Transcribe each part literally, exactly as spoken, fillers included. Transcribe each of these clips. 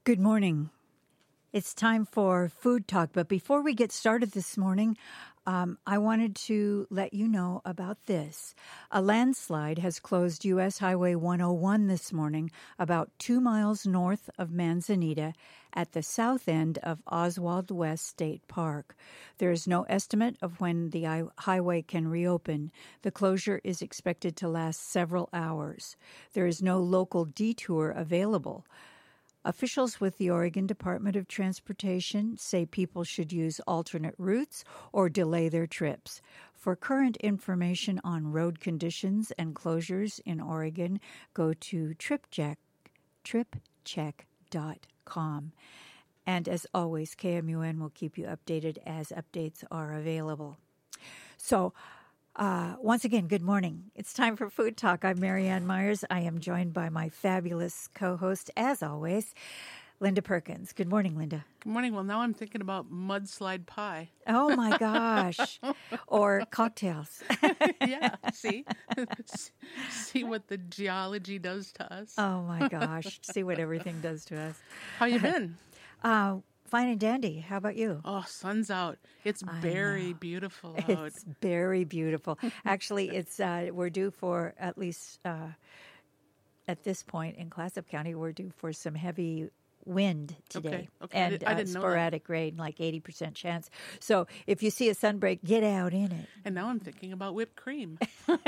Good morning. It's time for Food Talk, but before we get started this morning, um, I wanted to let you know about this. A landslide has closed U S Highway one oh one this morning, about two miles north of Manzanita, at the south end of Oswald West State Park. There is no estimate of when the hi- highway can reopen. The closure is expected to last several hours. There is no local detour available. Officials with the Oregon Department of Transportation say people should use alternate routes or delay their trips. For current information on road conditions and closures in Oregon, go to TripCheck, trip check dot com. And as always, K M U N will keep you updated as updates are available. So, Uh, once again, good morning. It's time for Food Talk. I'm Marianne Myers. I am joined by my fabulous co-host, as always, Linda Perkins. Good morning, Linda. Good morning. Well, now I'm thinking about mudslide pie. Oh, my gosh. Or cocktails. Yeah, see? See what the geology does to us. Oh, my gosh. See what everything does to us. How you been? Uh, fine and dandy. How about you? Oh, sun's out. It's I very know. beautiful out. It's very beautiful. Actually, it's uh, we're due for, at least uh, at this point in Clatsop County, we're due for some heavy wind today. Okay, okay. I And did- I uh, didn't know that. sporadic rain, like eighty percent chance. So if you see a sunbreak, get out in it. And now I'm thinking about whipped cream.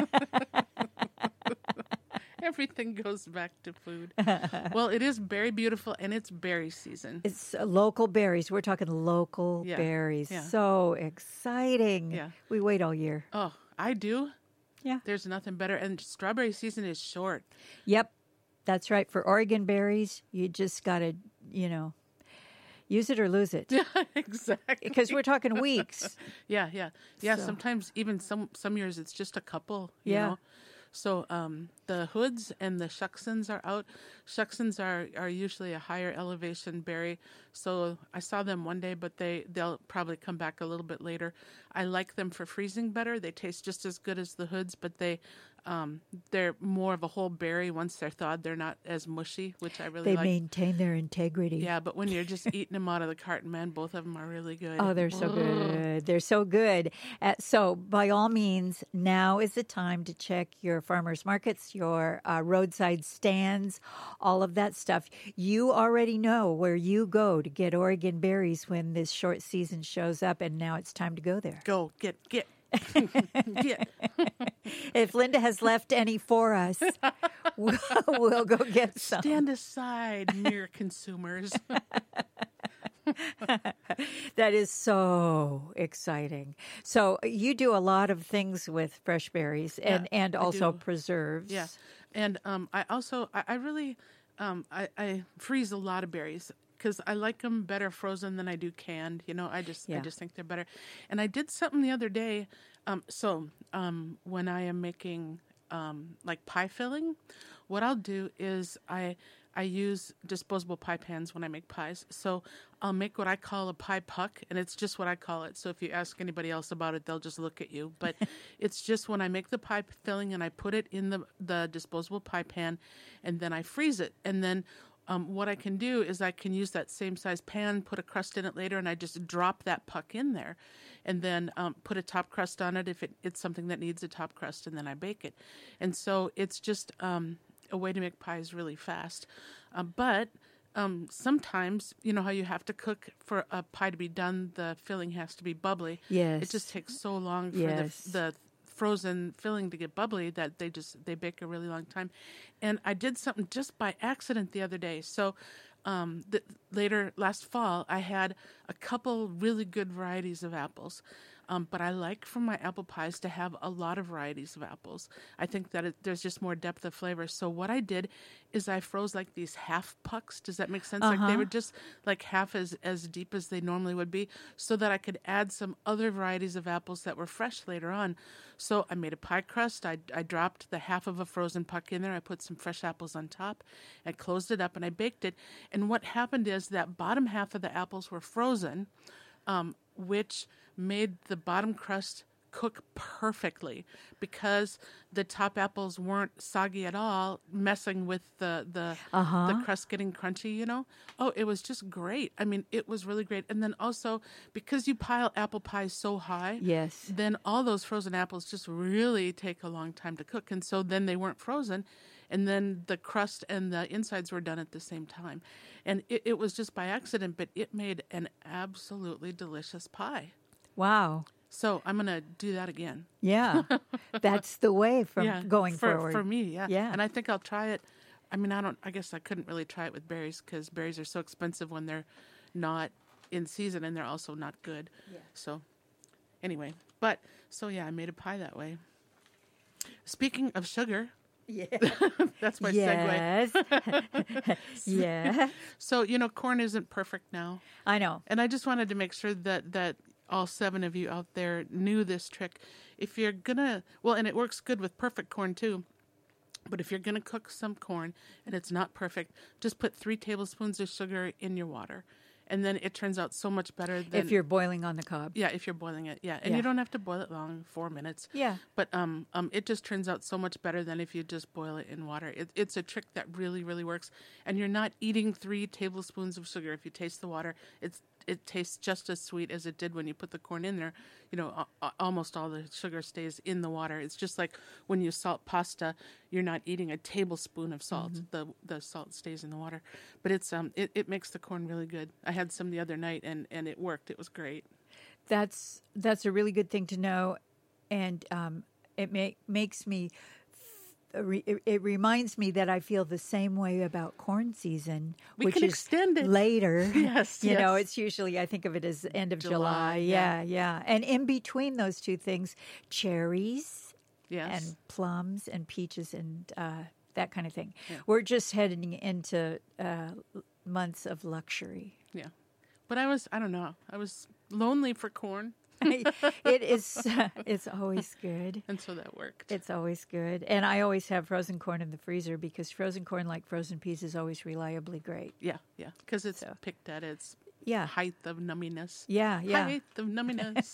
Everything goes back to food. Well, it is very beautiful, and it's berry season. It's uh, local berries. We're talking local Yeah, berries. yeah. So exciting. Yeah. We wait all year. Oh, I do. Yeah. There's nothing better. And strawberry season is short. Yep. That's right. For Oregon berries, you just got to, you know, use it or lose it. Yeah, exactly. Because we're talking weeks. Yeah, yeah, yeah. So- Sometimes even some some years it's just a couple. You Yeah. know? So um, the hoods and the shucksons are out. Shucksons are, are usually a higher elevation berry. So I saw them one day, but they they'll probably come back a little bit later. I like them for freezing better. They taste just as good as the hoods, but they um, they're more of a whole berry. Once they're thawed, they're not as mushy, which I really They like. maintain their integrity. Yeah, but when you're just eating them out of the carton, man, both of them are really good. Oh, they're so good. They're so good. Uh, so, by all means, now is the time to check your farmers markets, your uh, roadside stands, all of that stuff. You already know where you go to get Oregon berries when this short season shows up, and now it's time to go there. Go, get, get. Get. If Linda has left any for us, we'll, we'll go get some. Stand aside, mere consumers. That is so exciting. So you do a lot of things with fresh berries and, Yeah, and I also do. preserves. Yeah, and um, I also I, I really um, I, I freeze a lot of berries because I like them better frozen than I do canned. You know, I just Yeah. I just think they're better. And I did something the other day. Um, so um, when I am making um, like pie filling, what I'll do is I I use disposable pie pans when I make pies. So I'll make what I call a pie puck, and it's just what I call it. So if you ask anybody else about it, they'll just look at you. But it's just when I make the pie filling and I put it in the the disposable pie pan, and then I freeze it. And then um, what I can do is I can use that same size pan, put a crust in it later, and I just drop that puck in there, and then um, put a top crust on it if it, it's something that needs a top crust, and then I bake it. And so it's just um, a way to make pies really fast. Uh, but um, sometimes, you know how you have to cook for a pie to be done, the filling has to be bubbly. Yes. It just takes so long for Yes. the, the frozen filling to get bubbly that they just, they bake a really long time. And I did something just by accident the other day. So um, the, later last fall, I had a couple really good varieties of apples. Um, but I like for my apple pies to have a lot of varieties of apples. I think that it, there's just more depth of flavor. So what I did is I froze like these half pucks. Does that make sense? Like they Uh-huh. were just like half as, as deep as they normally would be, so that I could add some other varieties of apples that were fresh later on. So I made a pie crust. I, I dropped the half of a frozen puck in there. I put some fresh apples on top. I closed it up and I baked it. And what happened is that bottom half of the apples were frozen, um, which made the bottom crust cook perfectly because the top apples weren't soggy at all, messing with the the, Uh-huh. the crust getting crunchy, you know? Oh, it was just great. I mean, it was really great. And then also, because you pile apple pie so high, Yes. then all those frozen apples just really take a long time to cook. And so then they weren't frozen. And then the crust and the insides were done at the same time. And it, it was just by accident, but it made an absolutely delicious pie. Wow. So I'm going to do that again. Yeah. That's the way from yeah, going for, forward. For me, yeah. Yeah. And I think I'll try it. I mean, I don't, I guess I couldn't really try it with berries because berries are so expensive when they're not in season and they're also not good. Yeah. So anyway, but so yeah, I made a pie that way. Speaking of sugar, Yeah. that's my yes. segue. Yeah. So, you know, corn isn't perfect now. I know. And I just wanted to make sure that, that all seven of you out there knew this trick. If you're going to, well, and it works good with perfect corn too, but if you're going to cook some corn and it's not perfect, just put three tablespoons of sugar in your water. And then it turns out so much better than... If you're boiling on the cob. Yeah, if you're boiling it, yeah. And Yeah. you don't have to boil it long, four minutes. Yeah. But um, um, it just turns out so much better than if you just boil it in water. It, it's a trick that really, really works. And you're not eating three tablespoons of sugar. If you taste the water, it's it tastes just as sweet as it did when you put the corn in there. You know, a- almost all the sugar stays in the water. It's just like when you salt pasta, you're not eating a tablespoon of salt. Mm-hmm. The the salt stays in the water. But it's um it, it makes the corn really good. I had some the other night and, and it worked. It was great. That's that's a really good thing to know, and um, it make, makes me. It, it reminds me that I feel the same way about corn season, we which can is extend it. later. Yes, you yes. know, it's usually I think of it as end of July. July, Yeah, yeah. yeah, and in between those two things, cherries Yes. and plums and peaches and uh, that kind of thing. Yeah. We're just heading into uh, months of luxury. Yeah. But I was, I don't know, I was lonely for corn. It is. It's always good. And so that worked. It's always good, and I always have frozen corn in the freezer because frozen corn, like frozen peas, is always reliably great. Yeah, yeah. Because it's So. picked at its Yeah, height of numminess. yeah, yeah. Height of numminess.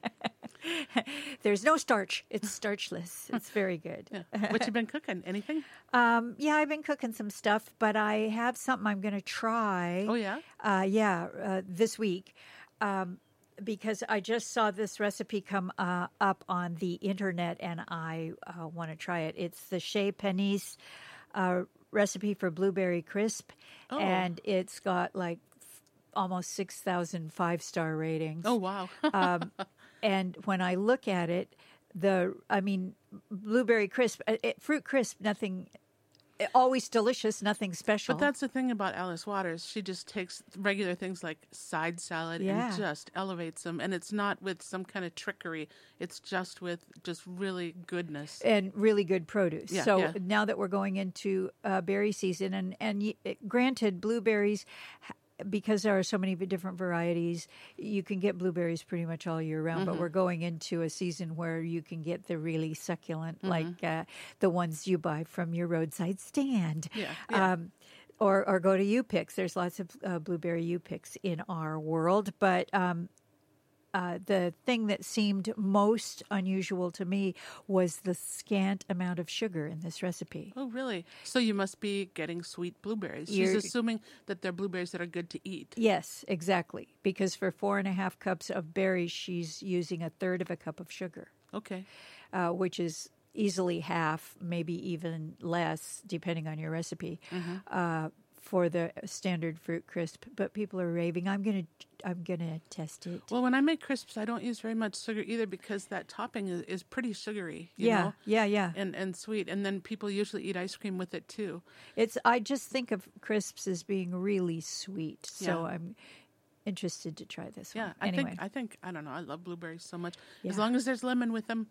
There's no starch. It's starchless. It's very good. Yeah. What you been cooking? Anything? Um, yeah, I've been cooking some stuff, but I have something I'm going to try. Oh, yeah? Uh, yeah, uh, this week. Um, because I just saw this recipe come uh, up on the internet, and I uh, want to try it. It's the Chez Panisse uh, recipe for blueberry crisp, Oh. and it's got like f- almost six thousand five-star ratings. Oh, wow. um, and when I look at it, the I mean, blueberry crisp, uh, it, fruit crisp, nothing. Always delicious, nothing special. But that's the thing about Alice Waters. She just takes regular things like side salad Yeah. and just elevates them. And it's not with some kind of trickery. It's just with just really goodness. And really good produce. Yeah, so yeah. now that we're going into uh, berry season, and and y- granted, blueberries, because there are so many different varieties, you can get blueberries pretty much all year round. Mm-hmm. But we're going into a season where you can get the really succulent, Mm-hmm. like uh, the ones you buy from your roadside stand. Yeah, yeah. Um, or, or go to U-Picks. There's lots of uh, blueberry U-Picks in our world, but um, uh, the thing that seemed most unusual to me was the scant amount of sugar in this recipe. Oh, really? So you must be getting sweet blueberries. She's You're- assuming that they're blueberries that are good to eat. Yes, exactly. Because for four and a half cups of berries, she's using a third of a cup of sugar, Okay. uh, which is easily half, maybe even less, depending on your recipe, uh, for the standard fruit crisp. But people are raving. I'm gonna, I'm gonna test it. Well, when I make crisps, I don't use very much sugar either because that topping is, is pretty sugary. You yeah, know? yeah, yeah. And and sweet, and then people usually eat ice cream with it too. It's. I just think of crisps as being really sweet, so Yeah. I'm interested to try this Yeah, one. I Anyway, think I think I don't know. I love blueberries so much. Yeah. As long as there's lemon with them,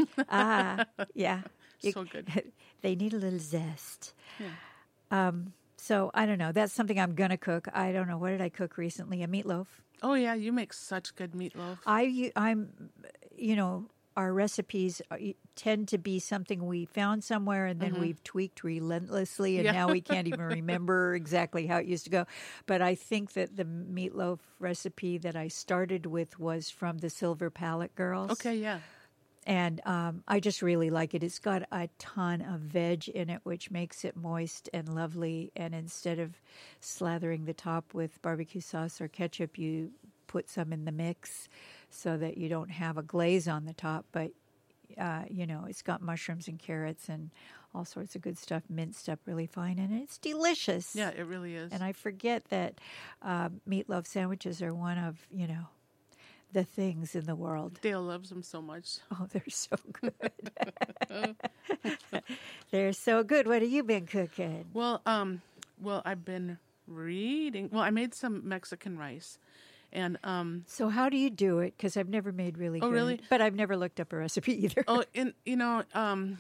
ah, yeah, You- so good. they need a little zest. Yeah. Um, so I don't know. That's something I'm gonna cook. I don't know. What did I cook recently? A meatloaf. Oh yeah, you make such good meatloaf. I, u- I'm, you know, our recipes are, tend to be something we found somewhere and then we've tweaked relentlessly, and Yeah. now we can't even remember exactly how it used to go. But I think that the meatloaf recipe that I started with was from the Silver Palette Girls. Okay, yeah. And um, I just really like it. It's got a ton of veg in it, which makes it moist and lovely. And instead of slathering the top with barbecue sauce or ketchup, you put some in the mix so that you don't have a glaze on the top. But, uh, you know, it's got mushrooms and carrots and all sorts of good stuff minced up really fine. And it's delicious. Yeah, it really is. And I forget that uh, meatloaf sandwiches are one of, you know, the things in the world. Dale loves them so much. Oh, they're so good. They're so good. What have you been cooking? Well, um, well, I've been reading. Well, I made some Mexican rice, and um. So how do you do it? Because I've never made really Oh, good. really? But I've never looked up a recipe either. Oh, and you know, um,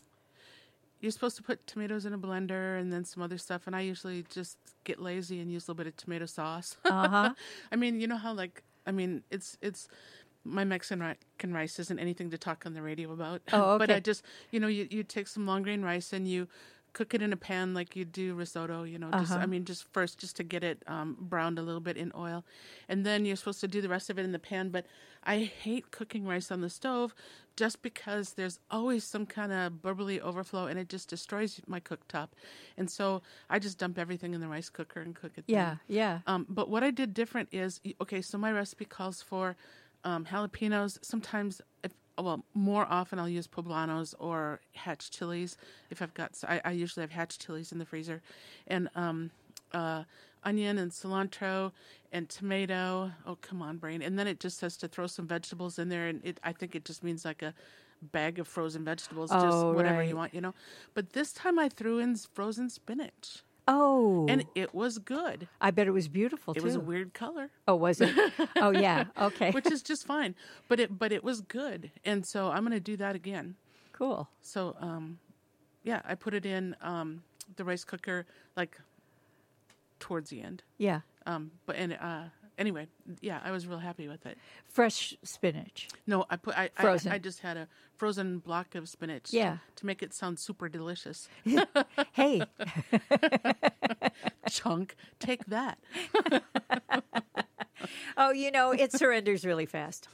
you're supposed to put tomatoes in a blender and then some other stuff, and I usually just get lazy and use a little bit of tomato sauce. Uh-huh. I mean, you know how like. I mean, it's it's my Mexican rice isn't anything to talk on the radio about. Oh, okay. But I just, you know, you, you take some long grain rice and you cook it in a pan like you do risotto, you know, just, Uh-huh. I mean, just first just to get it um, browned a little bit in oil. And then you're supposed to do the rest of it in the pan. But I hate cooking rice on the stove just because there's always some kind of bubbly overflow and it just destroys my cooktop. And so I just dump everything in the rice cooker and cook it Yeah, there. yeah. Um, but what I did different is, okay, so my recipe calls for um, jalapenos. Sometimes, if, well, more often I'll use poblanos or hatch chilies. If I've got, so I, I usually have hatch chilies in the freezer. And um, uh, onion and cilantro and tomato. Oh, come on, brain. And then it just says to throw some vegetables in there. And it, I think it just means like a bag of frozen vegetables, just Oh, whatever right. you want, you know. But this time I threw in frozen spinach. Oh. And it was good. I bet it was beautiful, It too. was a weird color, Oh, was it? Oh, yeah. Okay. which is just fine. But it but it was good, and so I'm going to do that again. Cool. So um, yeah, I put it in um, the rice cooker like towards the end. Yeah. Um, but and uh, anyway, yeah, I was real happy with it. Fresh spinach. No, I put I Frozen. I, I just had a frozen block of spinach. Yeah. To, to make it sound super delicious. Hey. Chunk, take that. Oh, you know, it surrenders really fast.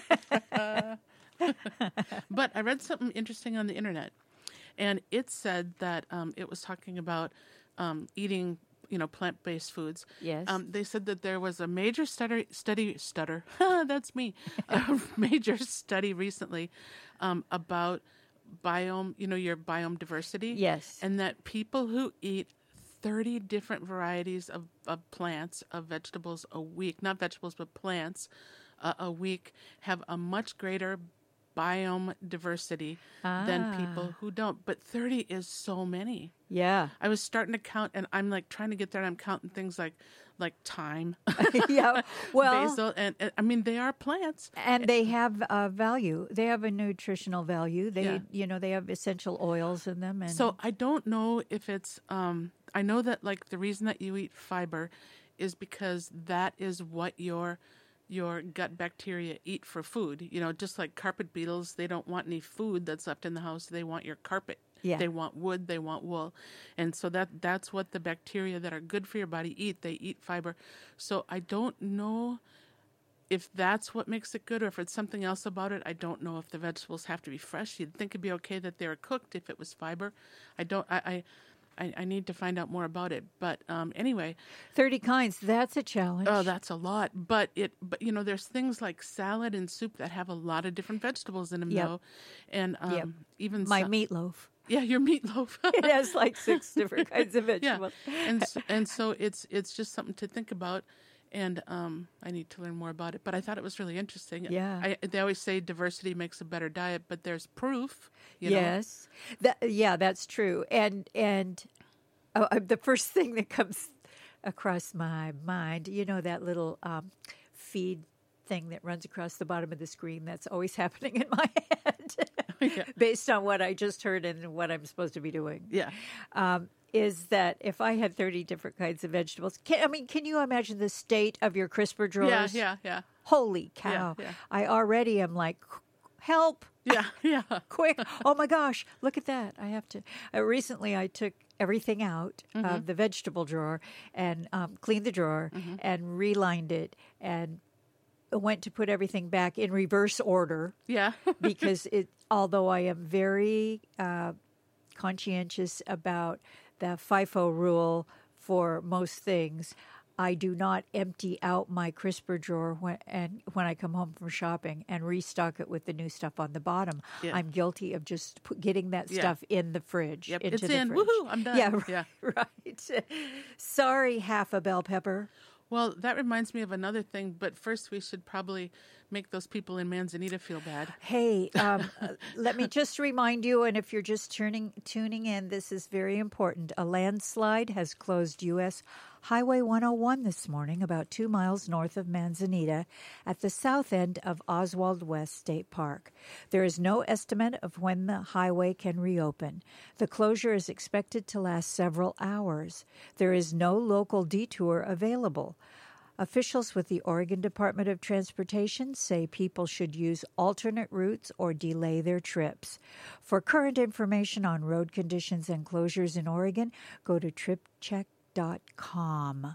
But I read something interesting on the internet, and it said that um, it was talking about um, eating, you know, plant-based foods. Yes. Um, they said that there was a major study, study, stutter, that's me, a major study recently um, about biome, you know, your biome diversity. Yes. And that people who eat thirty different varieties of, of plants, of vegetables a week, not vegetables, but plants uh, a week, have a much greater biome diversity than Ah. people who don't. But thirty is so many. Yeah. I was starting to count, and I'm like trying to get there, and I'm counting things like like thyme, Yeah. Well, basil, and, and I mean, they are plants. and they have a value. They have a nutritional value. They, Yeah. you know, they have essential oils in them. And So I don't know if it's, um, I know that like the reason that you eat fiber is because that is what your your gut bacteria eat for food. You know, just like carpet beetles, they don't want any food that's left in the house. They want your carpet. Yeah. They want wood, they want wool. And so that that's what the bacteria that are good for your body eat. They eat fiber. So I don't know if that's what makes it good or if it's something else about it. I don't know if the vegetables have to be fresh. You'd think it'd be okay that they were cooked if it was fiber. I don't I I, I, I need to find out more about it. But um, anyway, thirty kinds, that's a challenge. oh, that's a lot. But it, but you know, there's things like salad and soup that have a lot of different vegetables in them, Yep. though, and um, Yep. even My sa- meatloaf. yeah, your meatloaf. It has like six different kinds of yeah, vegetables. and s- and so it's it's just something to think about, and um, I need to learn more about it. But I thought it was really interesting. Yeah. I, they always say diversity makes a better diet, but there's proof. You know? Yes. That, yeah, that's true. And and oh, uh, the first thing that comes across my mind, you know, that little um, feed thing that runs across the bottom of the screen that's always happening in my head Yeah. based on what I just heard and what I'm supposed to be doing. Yeah. Um, is that if I had thirty different kinds of vegetables, can, I mean, can you imagine the state of your crisper drawers? Yeah. Yeah. Yeah. Holy cow. yeah. I already am like, help. Yeah. Yeah. Quick. Oh my gosh, look at that. I have to. Uh, recently, I took everything out of the vegetable drawer and um, cleaned the drawer and relined it and went to put everything back in reverse order Yeah. because it, although I am very uh, conscientious about the FIFO rule for most things, I do not empty out my crisper drawer when and when I come home from shopping and restock it with the new stuff on the bottom. Yeah. I'm guilty of just put, getting that Yeah. stuff in the fridge. Yep. Into It's the in. fridge. Woohoo! I'm done. Yeah, right. Yeah. right. Sorry, half a bell pepper. Well, that reminds me of another thing, but first we should probably make those people in Manzanita feel bad. Hey, um, uh, let me just remind you, and if you're just turning tuning in, this is very important. A landslide has closed U S Highway one oh one this morning, about two miles north of Manzanita, at the south end of Oswald West State Park. There is no estimate of when the highway can reopen. The closure is expected to last several hours. There is no local detour available. Officials with the Oregon Department of Transportation say people should use alternate routes or delay their trips. For current information on road conditions and closures in Oregon, go to trip check dot com.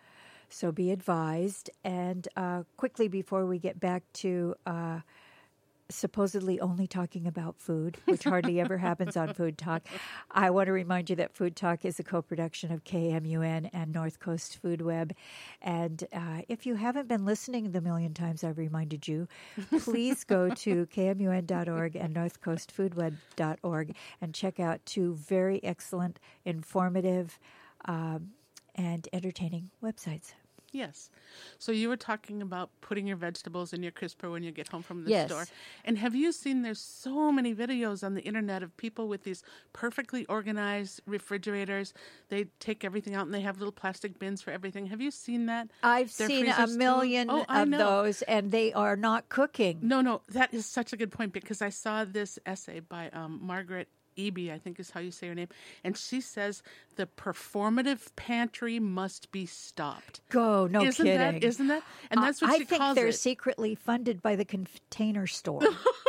So be advised. And uh, quickly before we get back to uh, supposedly only talking about food, which hardly ever happens on Food Talk, I want to remind you that Food Talk is a co-production of K M U N and North Coast Food Web. And uh, if you haven't been listening the million times I've reminded you, please go to K M U N dot org and north coast food web dot org and check out two very excellent, informative, um, and entertaining websites. Yes. So you were talking about putting your vegetables in your crisper when you get home from the Yes. store. And have you seen there's so many videos on the internet of people with these perfectly organized refrigerators. They take everything out and they have little plastic bins for everything. Have you seen that? I've Their seen a freezers million still- Oh, I of know. those, and they are not cooking. No, no, that is such a good point because I saw this essay by um, Margaret Eby, I think is how you say her name, and she says the performative pantry must be stopped. Go, no isn't kidding. That, isn't that? And that's what I she think calls they're it. secretly funded by the Container Store.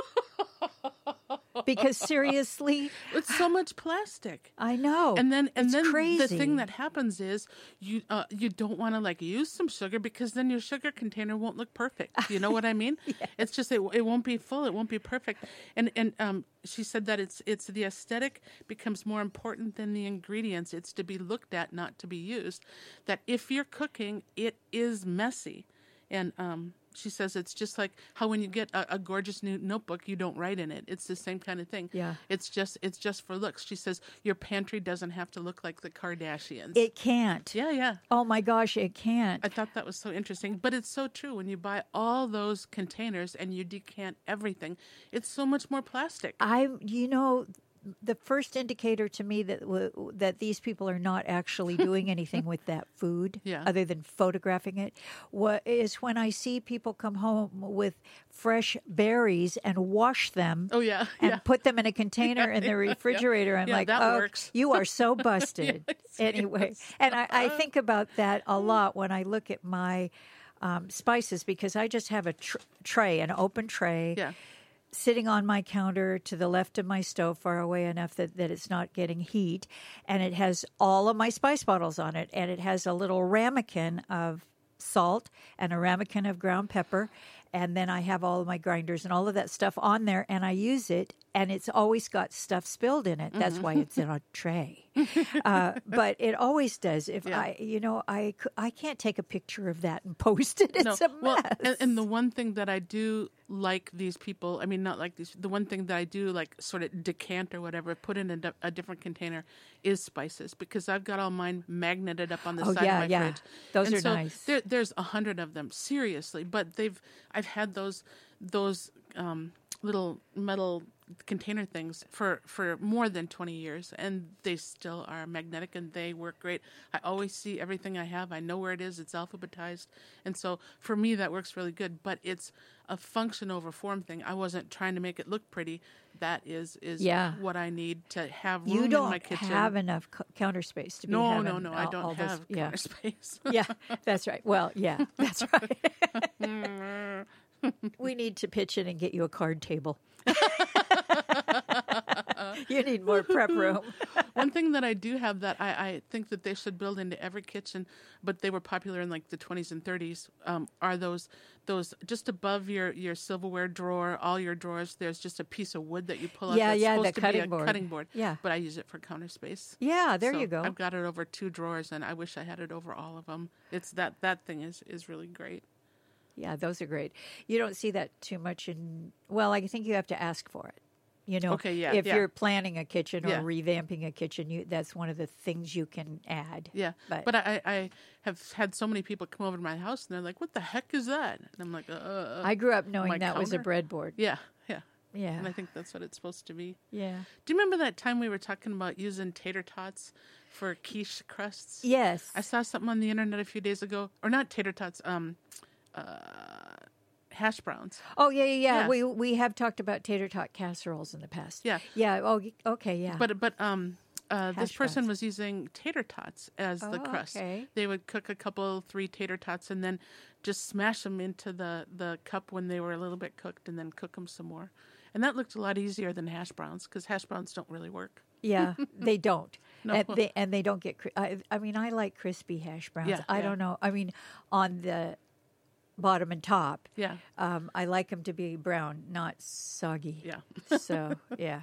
Because seriously, It's so much plastic. I know. And then, and It's then crazy. the thing that happens is you uh, you don't want to like use some sugar because then your sugar container won't look perfect. You know what I mean? Yes. It's just it, it won't be full. It won't be perfect. And and um, she said that it's it's the aesthetic becomes more important than the ingredients. It's to be looked at, not to be used. That if you're cooking, it is messy, and um. She says it's just like how when you get a, a gorgeous new notebook, you don't write in it. It's the same kind of thing. Yeah. It's just it's just for looks. She says your pantry doesn't have to look like the Kardashians. It can't. yeah, yeah. Oh my gosh, it can't. I thought that was so interesting. But it's so true. When you buy all those containers and you decant everything, it's so much more plastic. I, you know, the first indicator to me that w- that these people are not actually doing anything with that food, Yeah. other than photographing it, what is when I see people come home with fresh berries and wash them. Oh, yeah, and yeah. put them in a container in the refrigerator. I'm Yeah, like, that oh, works. you are so busted. Yes, anyway, yes. and I, I think about that a lot when I look at my um, spices because I just have a tr- tray, an open tray. Yeah. Sitting on my counter to the left of my stove, far away enough that, that it's not getting heat. And it has all of my spice bottles on it. And it has a little ramekin of salt and a ramekin of ground pepper. And then I have all of my grinders and all of that stuff on there. And I use it. And it's always got stuff spilled in it. That's why it's in a tray. Uh, but it always does. If Yeah. I, you know, I, c- I can't take a picture of that and post it. It's a mess. Well, and, and the one thing that I do like these people, I mean, not like these, the one thing that I do like sort of decant or whatever, put in a, di- a different container is spices because I've got all mine magneted up on the Oh, side yeah, of my yeah. fridge. Those and are so nice. There, there's a hundred of them, seriously. But they've, I've had those, those um, little metal container things for, for more than twenty years, and they still are magnetic and they work great. I always see everything I have. I know where it is. It's alphabetized. And so for me, that works really good, but it's a function over form thing. I wasn't trying to make it look pretty. That is, is Yeah. what I need to have room You in don't my kitchen. have enough c- counter space to be no, having no, no, I all- don't all those- have yeah. counter space. Yeah, that's right. Well, yeah, that's right. We need to pitch in and get you a card table. You need more prep room. One thing that I do have that I, I think that they should build into every kitchen, but they were popular in like the twenties and thirties, um, are those those just above your, your silverware drawer, all your drawers, there's just a piece of wood that you pull out. Yeah, that's yeah, supposed the to be cutting a board. cutting board. Yeah. But I use it for counter space. Yeah, there So you go. I've got it over two drawers, and I wish I had it over all of them. It's that that thing is, is really great. Yeah, those are great. You don't see that too much in, well, I think you have to ask for it. You know, Okay, yeah, if yeah. you're planning a kitchen or Yeah. revamping a kitchen, you, that's one of the things you can add. Yeah, But, but, I, I have had so many people come over to my house, and they're like, "What the heck is that?" And I'm like, "Uh." I grew up knowing my that was a counter? breadboard. Yeah, yeah, Yeah. and I think that's what it's supposed to be. Yeah. Do you remember that time we were talking about using tater tots for quiche crusts? Yes. I saw something on the internet a few days ago, or not tater tots, um, uh, hash browns. Oh, yeah, yeah, yeah. Yeah. We we have talked about tater tot casseroles in the past. Yeah. Yeah. Oh, y- okay, yeah. But but um, uh, this Hash person browns. was using tater tots as the Oh, crust. okay. They would cook a couple, three tater tots, and then just smash them into the, the cup when they were a little bit cooked, and then cook them some more. And that looked a lot easier than hash browns, because hash browns don't really work. Yeah, they don't. No. And they, and they don't get, cri- I, I mean, I like crispy hash browns. Yeah, I yeah. don't know. I mean, on the bottom and top, Yeah, um, I like them to be brown, not soggy. yeah. So, yeah.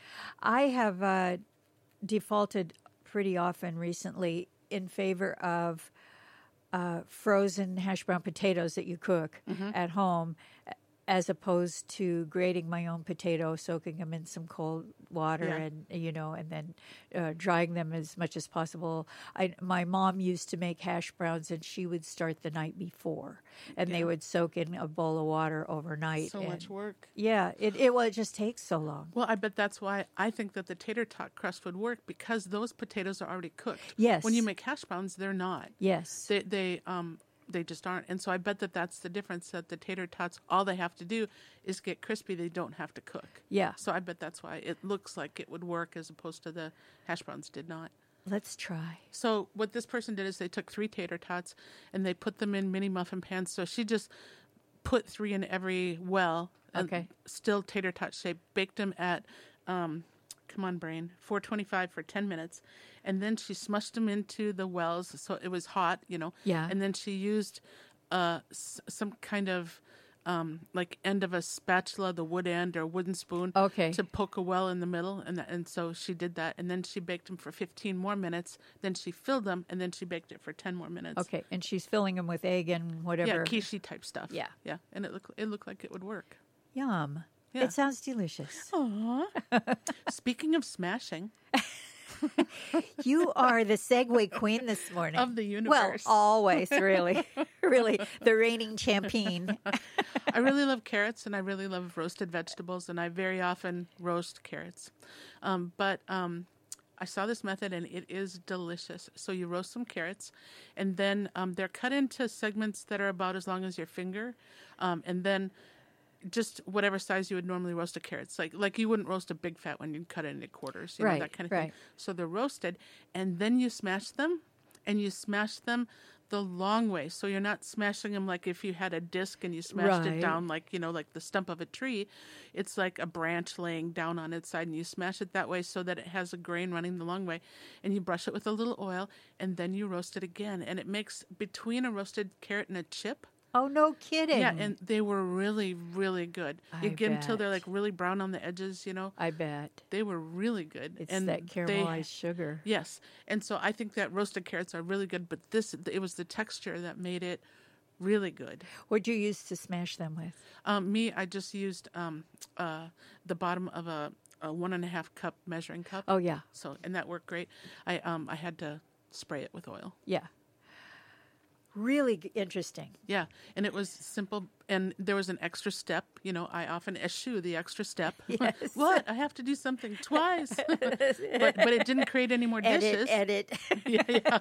I have uh, defaulted pretty often recently in favor of uh, frozen hash brown potatoes that you cook Mm-hmm. at home, as opposed to grating my own potato, soaking them in some cold water, Yeah. and you know, and then uh, drying them as much as possible. I, my mom used to make hash browns, and she would start the night before, and they Yeah. would soak in a bowl of water overnight. So and- much work. Yeah, it it well, it just takes so long. Well, I bet that's why I think that the tater tot crust would work, because those potatoes are already cooked. Yes. When you make hash browns, they're not. Yes. They they um they just aren't. And so I bet that that's the difference, that the tater tots, all they have to do is get crispy. They don't have to cook. Yeah. So I bet that's why it looks like it would work, as opposed to the hash browns did not. Let's try. So what this person did is they took three tater tots and they put them in mini muffin pans. So she just put three in every well. And Okay. Still tater tot shape. Baked them at, um, come on, brain, four twenty-five for ten minutes. And then she smushed them into the wells, so it was hot, you know. Yeah. And then she used uh, s- some kind of um, like end of a spatula, the wood end or wooden spoon, Okay. to poke a well in the middle. And that, and so she did that. And then she baked them for fifteen more minutes. Then she filled them, and then she baked it for ten more minutes. Okay, and she's filling them with egg and whatever. Yeah, quiche type stuff. Yeah. Yeah. And it looked, it looked like it would work. Yum. Yeah. It sounds delicious. Aww. Speaking of smashing, You are the segue queen this morning. Of the universe. Well, always, really. Really, the reigning champion. I really love carrots, and I really love roasted vegetables, and I very often roast carrots. Um, but um, I saw this method, and it is delicious. So you roast some carrots, and then um, they're cut into segments that are about as long as your finger, um, and then just whatever size you would normally roast a carrot. It's like like you wouldn't roast a big fat one; you'd cut it into quarters, you Right, know, that kind of right. thing. So they're roasted, and then you smash them, and you smash them the long way. So you're not smashing them like if you had a disc and you smashed Right. it down like, you know, like the stump of a tree. It's like a branch laying down on its side, and you smash it that way so that it has a grain running the long way. And you brush it with a little oil, and then you roast it again. And it makes, between a roasted carrot and a chip, Oh, no kidding. yeah, and they were really, really good. You I get them till they're bet. like really brown on the edges, you know. I bet. They were really good. It's and that they- caramelized sugar. Yes, and so I think that roasted carrots are really good, but this, it was the texture that made it really good. What'd you use to smash them with? Um, me, I just used um, uh, the bottom of a, a one and a half cup measuring cup. Oh, yeah. So, and that worked great. I um, I had to spray it with oil. Yeah. Really g- interesting. Yeah, and it was simple, and there was an extra step. You know, I often eschew the extra step. Yes. What? I have to do something twice, but but it didn't create any more dishes. Edit, edit. Yeah, yeah,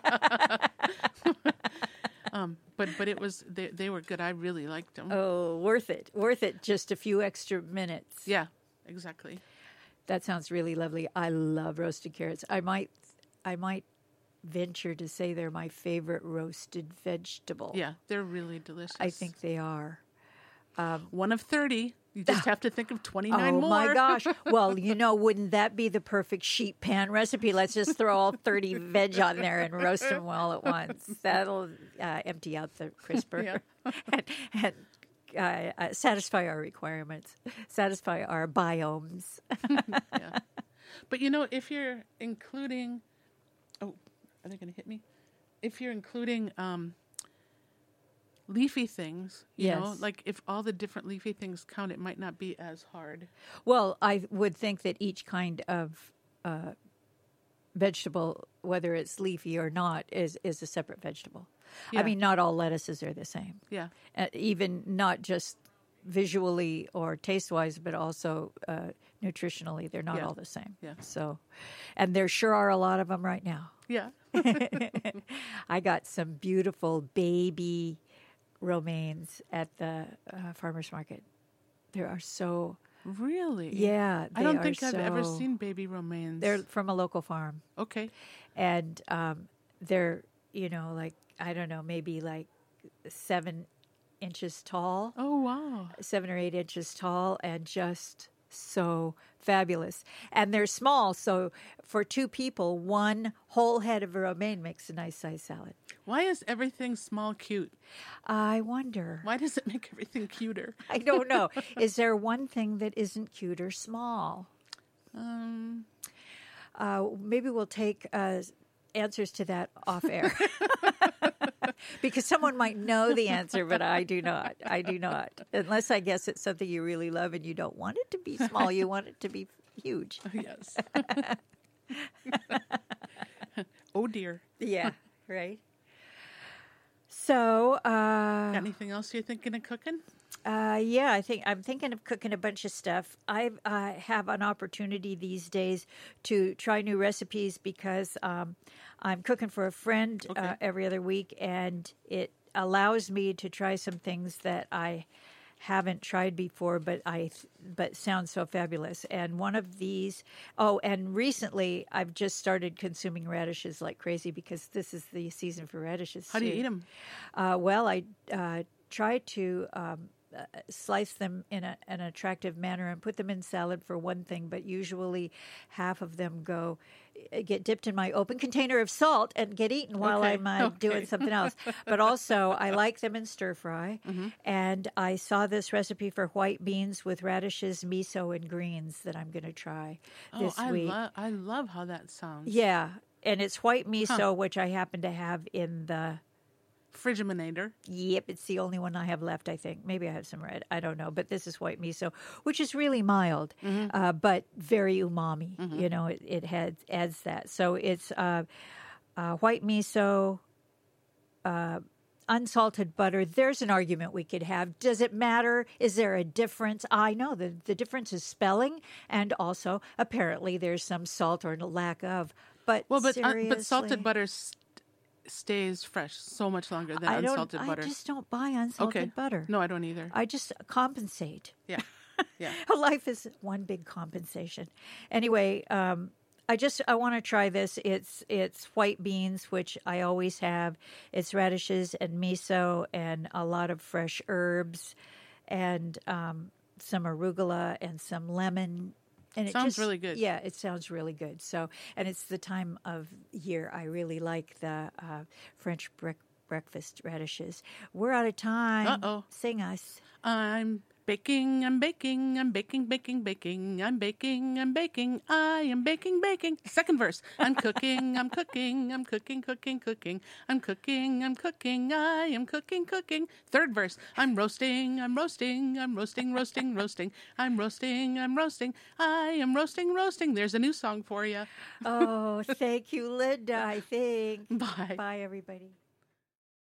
yeah. um, but but it was they they were good. I really liked them. Oh, worth it. Worth it. Just a few extra minutes. Yeah, exactly. That sounds really lovely. I love roasted carrots. I might, I might venture to say they're my favorite roasted vegetable. Yeah, they're really delicious. I think they are. Um, One of thirty. You just have to think of twenty-nine oh more. my gosh. Well, you know, wouldn't that be the perfect sheet pan recipe? Let's just throw all thirty veg on there and roast them all at once. That'll uh, empty out the crisper Yeah. and, and uh, uh, satisfy our requirements, satisfy our biomes. Yeah. But, you know, if you're including... Oh, are they going to hit me? If you're including... Um, leafy things, you Yes. know, like if all the different leafy things count, it might not be as hard. Well, I would think that each kind of uh, vegetable, whether it's leafy or not, is, is a separate vegetable. Yeah. I mean, not all lettuces are the same. Yeah. Uh, even not just visually or taste-wise, but also uh, nutritionally, they're not Yeah. all the same. Yeah. So, and there sure are a lot of them right now. Yeah. I got some beautiful baby romaines at the uh, farmer's market. There are so... Really? Yeah, I don't they think are I've ever so- seen baby romaines. They're from a local farm. Okay. And um, they're, you know, like, I don't know, maybe like seven inches tall, Oh, wow. seven or eight inches tall, and just so fabulous. And they're small, so for two people, one whole head of romaine makes a nice sized salad. Why is everything small cute? I wonder. Why does it make everything cuter? I don't know. Is there one thing that isn't cute or small? Um, Uh, maybe we'll take uh, answers to that off air. Because someone might know the answer, but I do not. I do not. Unless I guess it's something you really love and you don't want it to be small. You want it to be huge. yes. Oh, dear. Yeah, right. So, uh, Got anything else you're thinking of cooking? Uh, yeah, I think I'm thinking of cooking a bunch of stuff. I uh, have an opportunity these days to try new recipes because um, I'm cooking for a friend Okay. uh, every other week, and it allows me to try some things that I haven't tried before, but I but sound so fabulous. And one of these, oh, and recently I've just started consuming radishes like crazy because this is the season for radishes. How do you too. eat them? Uh, well, I uh, try to um, uh, slice them in a, an attractive manner and put them in salad for one thing, but usually half of them go uh, get dipped in my open container of salt and get eaten while Okay, I'm uh, okay. doing something else. But also, I like them in stir fry, Mm-hmm. and I saw this recipe for white beans with radishes, miso, and greens that I'm going to try Oh, this I week. love I love how that sounds. Yeah, and it's white miso, which I happen to have in the. Frigiminator. Yep, it's the only one I have left, I think. Maybe I have some red. I don't know. But this is white miso, which is really mild, uh, but very umami. You know, it, it has, adds that. So it's uh, uh, white miso, uh, unsalted butter. There's an argument we could have. Does it matter? Is there a difference? I know the, the difference is spelling, and also apparently there's some salt or lack of. But Well, but uh, seriously, but salted butter st- stays fresh so much longer than I don't. unsalted butter. I just don't buy unsalted okay. butter. No, I don't either. I just compensate. Yeah. Yeah. Life is one big compensation. Anyway, um, I just I want to try this. It's it's white beans, which I always have. It's radishes and miso and a lot of fresh herbs, and um, some arugula and some lemon. And it Sounds just, really good. Yeah, it sounds really good. So, and it's the time of year I really like the uh, French bre- breakfast radishes. We're out of time. Uh-oh. Sing us. I'm baking, I'm baking, I'm baking, baking, baking, I'm baking, I'm baking, I am baking, baking. Second verse. I'm cooking, I'm cooking, I'm cooking, cooking, cooking. I'm cooking, I'm cooking, I am cooking, cooking. Third verse. I'm roasting, I'm roasting, I'm roasting, roasting, roasting. I'm roasting, I'm roasting, I am roasting, roasting. There's a new song for you. Oh, thank you, Linda, I think. Bye. Bye, everybody.